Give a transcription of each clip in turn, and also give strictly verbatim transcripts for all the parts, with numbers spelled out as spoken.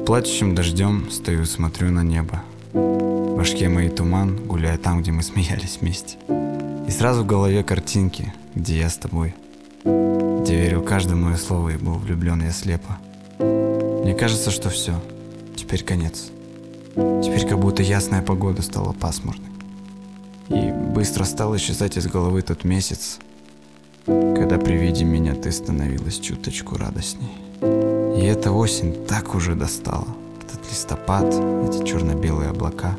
Под плачущим дождем стою, смотрю на небо. В башке моей туман, гуляя там, где мы смеялись вместе. И сразу в голове картинки, где я с тобой, где верил каждое мое слово и был влюблен я слепо. Мне кажется, что все, теперь конец. Теперь как будто ясная погода стала пасмурной. И быстро стал исчезать из головы тот месяц, когда при виде меня ты становилась чуточку радостней. И эта осень так уже достала. Этот листопад, эти черно-белые облака.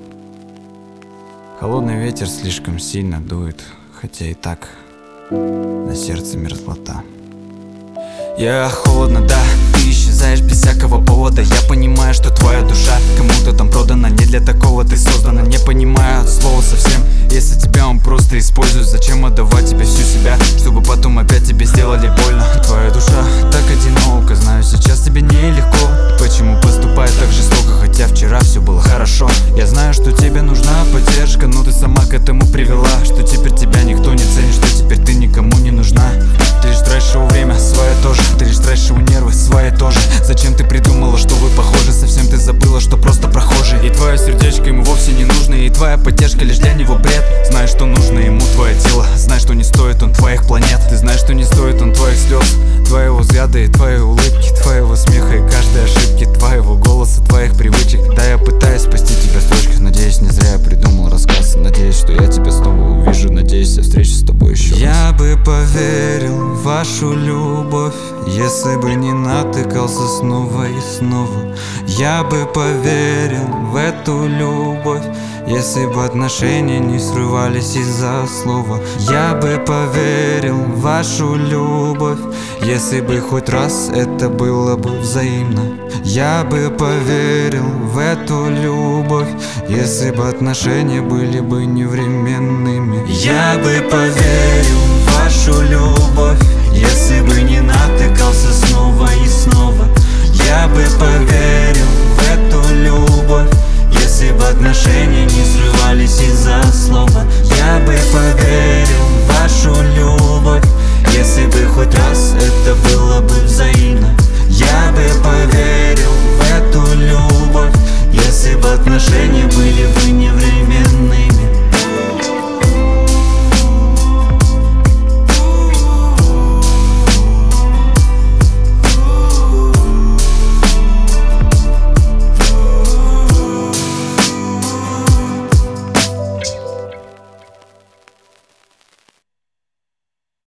Холодный ветер слишком сильно дует, хотя и так на сердце мерзлота. Я холодно, да, ты исчезаешь без всякого повода. Я понимаю, что твоя душа кому-то там продана. Не для такого ты создана. Не понимаю от слова совсем. Если тебя он просто использует, зачем отдавать тебе всю себя, чтобы потом опять тебе сделали больно? Твоя душа так одинока, знаю, сейчас тебе нелегко. Почему поступает так жестоко, хотя вчера все было хорошо? Я знаю, что тебе нужна поддержка, но ты сама к этому привела, что теперь тебя никто не ценит, что теперь ты никому не нужна. Ты лишь тратишь его время, свое тоже. Ты лишь тратишь его нервы, свои тоже. Зачем ты придумала, что вы похожи? Совсем ты забыла, что просто прохожий. И твое сердечко ему вовсе не нужно, и твоя поддержка лишь для него бред. Знаешь, что нужно ему твое тело, знаешь, что не стоит он твоих планет. Ты знаешь, что не стоит он твоих слез, твоего взгляда и твоей улыбки, твоего смеха и каждой ошибки, твоего голоса, твоих привычек. Да, я пытаюсь спасти тебя в строчках, надеюсь, не зря я придумал рассказ. Надеюсь, что я тебя снова увижу, надеюсь, я встречусь с тобой еще раз. Я бы поверил в вашу любовь, если бы не натыкался снова и снова. Я бы поверил в эту любовь, если бы отношения не срывались из-за слова. Я бы поверил в вашу любовь, если бы хоть раз это было бы взаимно. Я бы поверил в эту любовь, если бы отношения были бы невременными. Я бы поверил в вашу любовь, если бы не натыкался снова